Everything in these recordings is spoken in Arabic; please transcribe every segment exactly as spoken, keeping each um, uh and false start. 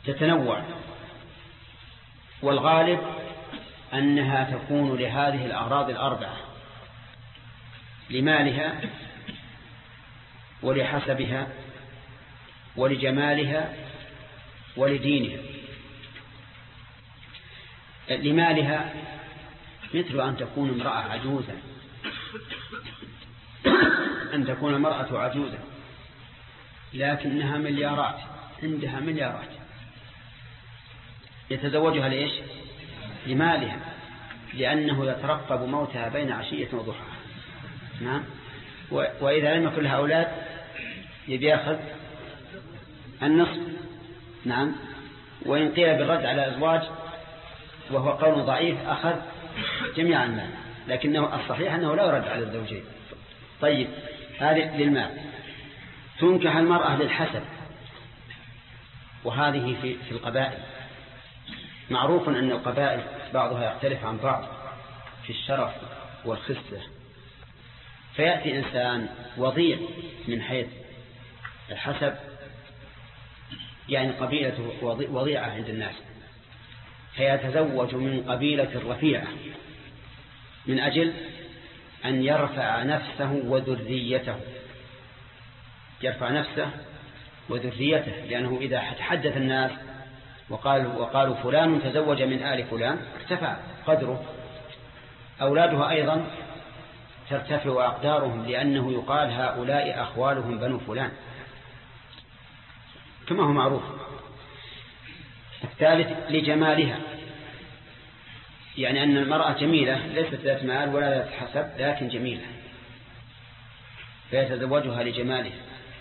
تتنوع، والغالب أنها تكون لهذه الأغراض الأربعة: لمالها ولحسبها ولجمالها ولدينها. لمالها مثل أن تكون امرأة عجوزا، أن تكون المرأة عجوزا لكنها مليارات، عندها مليارات، يتزوجها ليش؟ لمالها، لأنه يترقب موتها بين عشية وضحاها. نعم. وإذا لم يكن لها أولاد يبي يأخذ النصف. نعم. وإن قيل بالرد على الأزواج وهو قول ضعيف أخذ جميع المال، لكنه الصحيح أنه لا يرد على الزوجين. طيب، هذه للمال. تنكح المرأة للحسب، وهذه في, في القبائل. معروف أن القبائل بعضها يختلف عن بعض في الشرف والخصة، فيأتي إنسان وضيع من حيث الحسب، يعني قبيلته وضيعة عند الناس، فيتزوج من قبيلة رفيعة من أجل أن يرفع نفسه وذريته، يرفع نفسه وذريته، لأنه إذا تحدث الناس وقالوا, وقالوا فلان تزوج من آل فلان ارتفع قدره. أولاده أيضا ترتفع أقدارهم، لأنه يقال هؤلاء أخوالهم بنو فلان كما هو معروف. الثالث لجمالها، يعني أن المرأة جميلة ليست ذات مال ولا ذات حسب لكن جميلة، فيتزوجها لجمالها.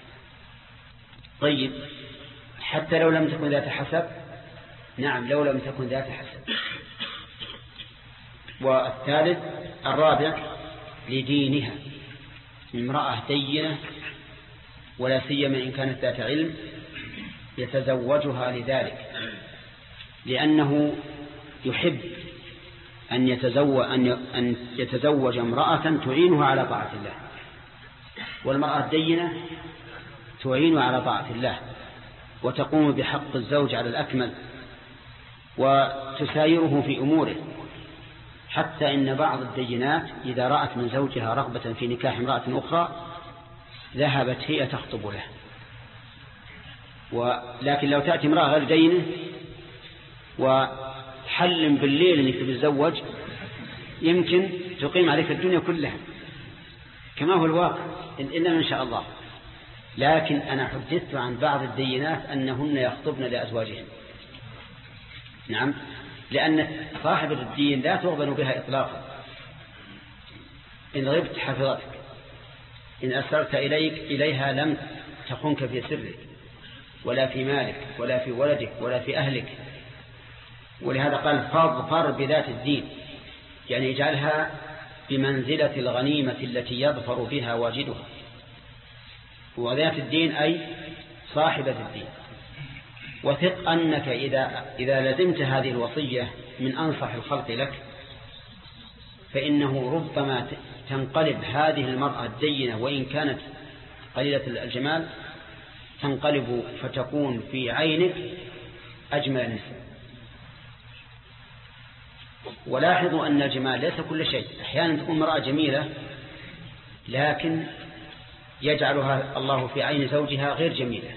طيب، حتى لو لم تكن ذات حسب؟ نعم، لو لم تكن ذات حسب. والثالث الرابع لدينها، امرأة دينة ولا سيما إن كانت ذات علم يتزوجها لذلك، لأنه يحب أن يتزوج, أن يتزوج امرأة تعينه على طاعة الله، والمرأة الدينة تعين على طاعة الله وتقوم بحق الزوج على الأكمل وتسايره في أموره، حتى إن بعض الدينات إذا رأت من زوجها رغبة في نكاح امرأة أخرى ذهبت هي تخطب له. ولكن لو تأتي امرأة غير دينة وتحلم بالليل أنك تتزوج يمكن تقيم عليك الدنيا كلها كما هو الواقع إلا من شاء الله. لكن أنا حدثت عن بعض الدينات أنهن يخطبن لأزواجهن. نعم، لأن صاحب الدين لا تغبن بها إطلاقا. إن غبت حفظتك، إن أسرت إليك إليها لم تخنك في سرك ولا في مالك ولا في ولدك ولا في أهلك. ولهذا قال فاظفر بذات الدين، يعني اجعلها بمنزلة الغنيمة التي يظفر بها واجدها. وذات الدين أي صاحبة الدين. وثق أنك إذا, إذا لزمت هذه الوصية من أنصح الخلق لك فإنه ربما تنقلب هذه المرأة الدينة وإن كانت قليلة الجمال تنقلب فتكون في عينك أجمل النساء. ولاحظوا أن الجمال ليس كل شيء. أحيانا تكون امرأة جميلة لكن يجعلها الله في عين زوجها غير جميلة،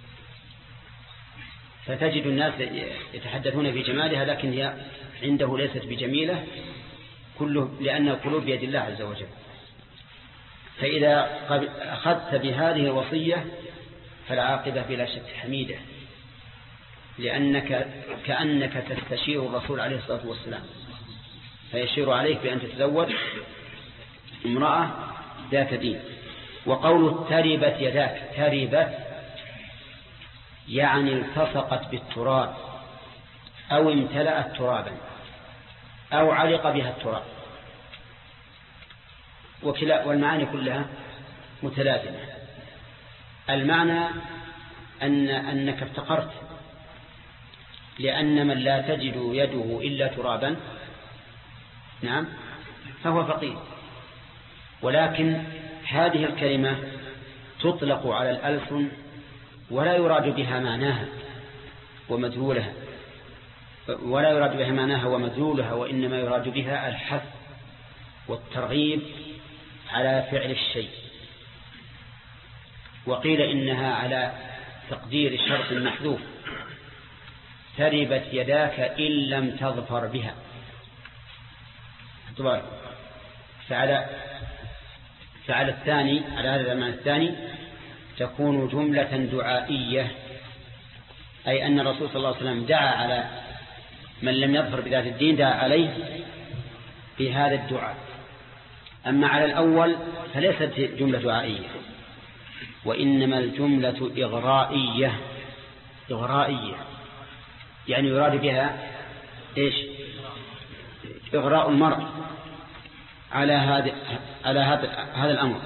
فتجد الناس يتحدثون في جمالها لكن هي عنده ليست بجميلة، كله لأن القلوب بيد الله عز وجل. فإذا أخذت بهذه الوصية فالعاقبة بلا شك حميدة، لأنك كأنك تستشير الرسول عليه الصلاة والسلام فيشير عليك بأن تتزوج امرأة ذات دين. وقول تربت يداك، تربت يعني التصقت بالتراب أو امتلأت ترابا أو علق بها التراب، وكلا والمعاني كلها متلازمة. المعنى أن أنك افتقرت، لأن من لا تجد يده إلا ترابا نعم فهو فقير. ولكن هذه الكلمة تطلق على الألسن ولا يراد بها معناها، ومدلولها، ولا يراد بها معناها ومدلولها، وإنما يراد بها الحث والترغيب على فعل الشيء. وقيل إنها على تقدير شرط محذوف: تربت يداك إن لم تظفر بها. فعلى فعلى الثاني، على هذا المعنى الثاني، تكون جملة دعائية، أي أن الرسول صلى الله عليه وسلم دعا على من لم يظفر بذات الدين، دعا عليه بهذا الدعاء. أما على الأول فليست جملة دعائية، وإنما الجملة إغرائية. إغرائية يعني يراد بها إيش؟ إغراء المرء على هذا على هذا هذا الأمر.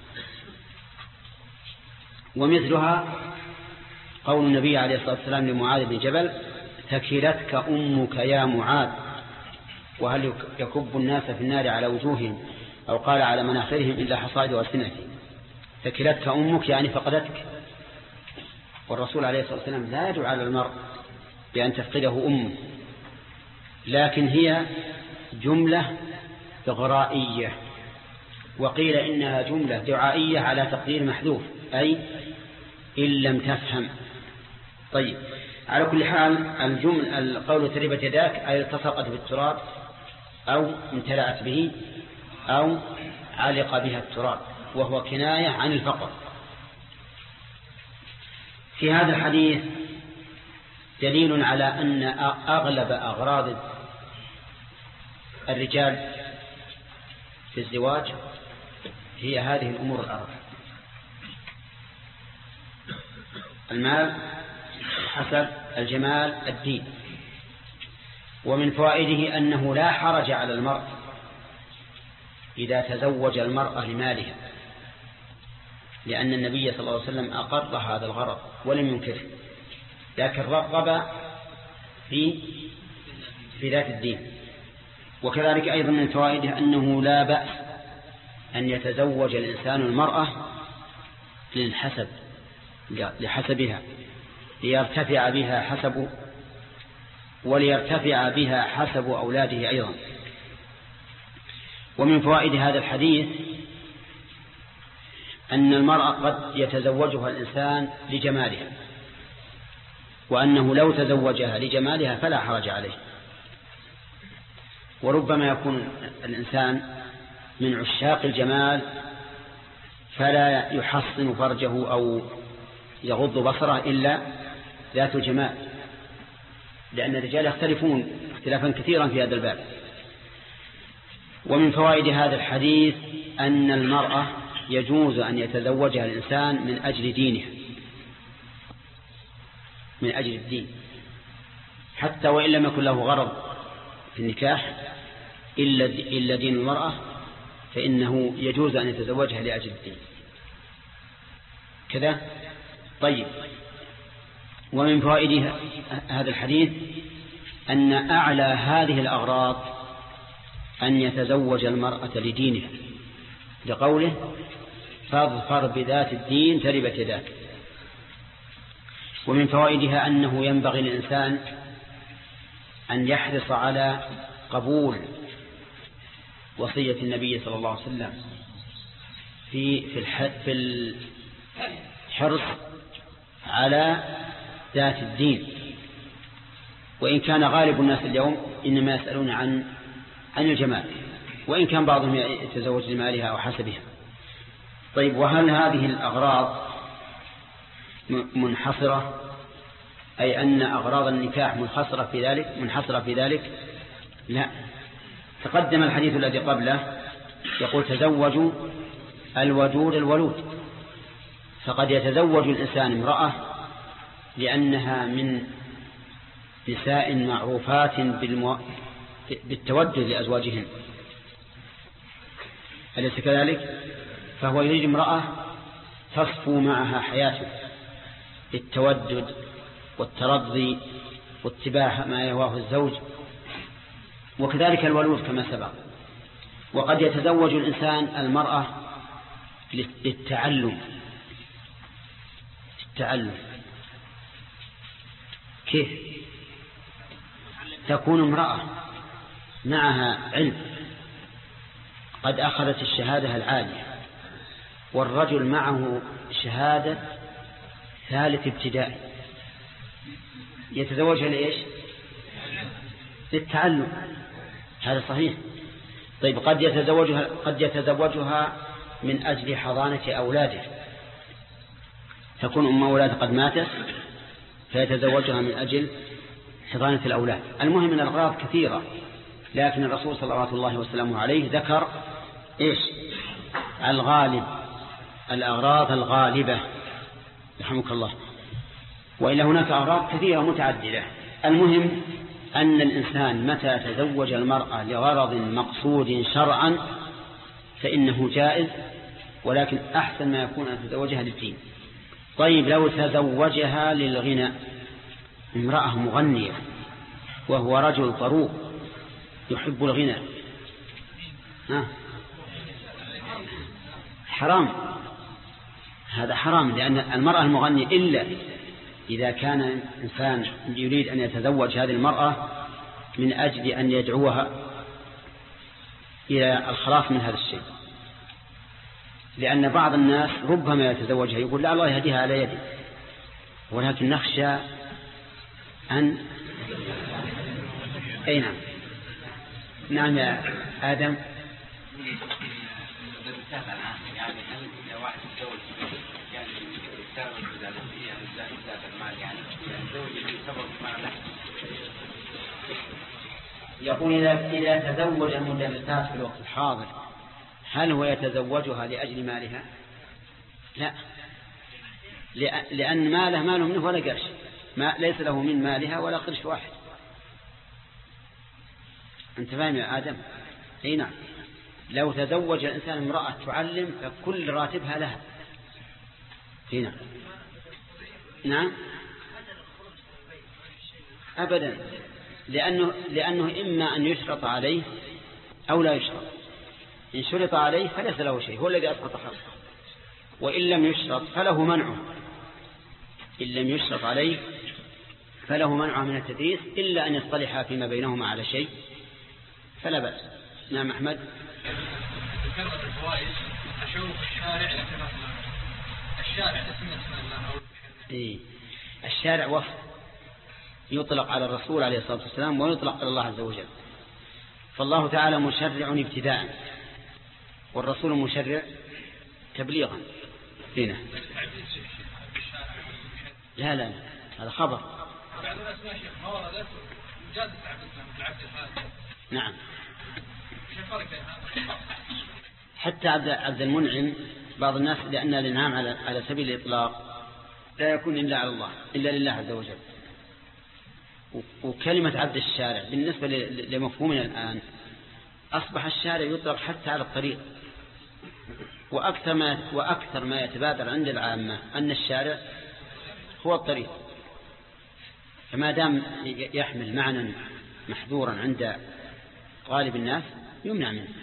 ومثلها قول النبي عليه الصلاة والسلام لمعاذ بن جبل: ثكلتك أمك يا معاذ، وهل يكب الناس في النار على وجوههم أو قال على مناخرهم إلا حصائد ألسنتهم. ثكلتك أمك يعني فقدتك، والرسول عليه الصلاة والسلام لا يدعو على المرء بأن تفقده أمه، لكن هي جملة إغرائية. وقيل إنها جملة دعائية على تقدير محذوف، أي إن لم تفهم. طيب، على كل حال الجمل القول تربت يداك أي التصقت بالتراب أو امتلأت به أو علق بها التراب، وهو كناية عن الفقر. في هذا الحديث دليل على أن أغلب أغراض الرجال في الزواج هي هذه الأمور الأربعة: المال، الحسب، الجمال، الدين. ومن فوائده أنه لا حرج على المرء إذا تزوج المرأة لمالها، لأن النبي صلى الله عليه وسلم أقر هذا الغرض ولم ينكره، لكن رغب في في ذات الدين. وكذلك أيضا من فوائده أنه لا بأس أن يتزوج الإنسان المرأة للحسب، لحسبها، ليرتفع بها حسب وليرتفع بها حسب أولاده أيضا. ومن فوائد هذا الحديث أن المرأة قد يتزوجها الإنسان لجمالها، وأنه لو تزوجها لجمالها فلا حرج عليه. وربما يكون الإنسان من عشاق الجمال فلا يحصن فرجه أو يغض بصره إلا ذات الجمال، لأن الرجال يختلفون اختلافا كثيرا في هذا الباب. ومن فوائد هذا الحديث أن المرأة يجوز أن يتزوجها الإنسان من أجل دينه، من أجل الدين، حتى وإن لم يكن له غرض في النكاح إلا دين المرأة، فإنه يجوز أن يتزوجها لأجل الدين كذا. طيب، ومن فوائد هذا الحديث أن أعلى هذه الأغراض أن يتزوج المرأة لدينها، لقوله: فاظفر بذات الدين تربت يداك. ومن فوائدها أنه ينبغي للإنسان أن يحرص على قبول وصية النبي صلى الله عليه وسلم في في الحرص على ذات الدين، وإن كان غالب الناس اليوم إنما يسألون عن عن الجمال، وإن كان بعضهم يتزوج لمالها أو حسبها. طيب، وهل هذه الأغراض منحصرة، أي أن أغراض النكاح منحصرة في ذلك منحصرة في ذلك؟ لا. تقدم الحديث الذي قبله يقول: تزوجوا الودود الولود. فقد يتزوج الإنسان امرأة لأنها من نساء معروفات بالمو... بالتودد لأزواجهن، أليس كذلك؟ فهو يريد امرأة تصفو معها حياته بالتودد والترضي واتباع ما يهواه الزوج، وكذلك الولود كما سبق. وقد يتزوج الإنسان المرأة للتعلم التعلم كيف؟ تكون امرأة معها علم قد أخذت الشهادة العالية، والرجل معه شهادة ثالث ابتدائي، يتزوجها لإيش؟ للتعلم. هذا صحيح. طيب قد يتزوجها قد يتزوجها من أجل حضانة أولاده، تكون أم أولاده قد ماتت فيتزوجها من أجل حضانة الأولاد. المهم من الأغراض كثيرة، لكن الرسول صلى الله عليه وسلم عليه ذكر إيش؟ الغالب، الأغراض الغالبة، رحمك الله. وإلا هناك أغراض كثيرة متعددة. المهم أن الإنسان متى تزوج المرأة لغرض مقصود شرعا فإنه جائز، ولكن أحسن ما يكون أن تزوجها للدين. طيب لو تزوجها للغنى، امرأة مغنية وهو رجل ضروب يحب الغنى، ها؟ حرام، هذا حرام. لأن المرأة المغنية إلا إذا كان إنسان يريد أن يتزوج هذه المرأة من أجل أن يدعوها إلى الخلاص من هذا الشيء، لأن بعض الناس ربما يتزوجها يقول لا الله يهديها على يدي، ولكن نخشى أن أي نعم نعم يا آدم. يقول إذا تزوج المدرسات في الوقت الحاضر هل هو يتزوجها لأجل مالها؟ لا، لأن ماله ماله منه ولا قرش، ما ليس له من مالها ولا قرش واحد. أنت فاهم يا آدم؟ أي نعم. لو تزوج الإنسان امرأة تعلم فكل راتبها لها. هنا نعم أبدا، لأنه, لأنه إما أن يشرط عليه أو لا يشرط. إن شرط عليه فليس له شيء، هو الذي أسقط حقه، وإن لم يشرط فله منعه. إن لم يشرط عليه فله منعه من التدريس إلا أن يصطلحا فيما بينهما على شيء فلا بأس. نعم أحمد. ذكرت الفوائد أشوف الشارع الشارع اسم اسم الله أو إيه. الشارع وصف يطلق على الرسول عليه الصلاة والسلام ويطلق على الله عز وجل. فالله تعالى مشرع ابتداء والرسول مشرع تبليغا. هنا لا لا هذا خبر. نعم. حتى عبد المنعم بعض الناس لأن الإنعام على على سبيل الإطلاق لا يكون إلا على الله إلا لله عز وجل. وكلمة عبد الشارع بالنسبة لمفهومنا الآن أصبح الشارع يطلق حتى على الطريق، وأكثر ما وأكثر ما يتبادر عند العامة أن الشارع هو الطريق، فما دام يحمل معنى محظورا عند غالب الناس يمنع منه.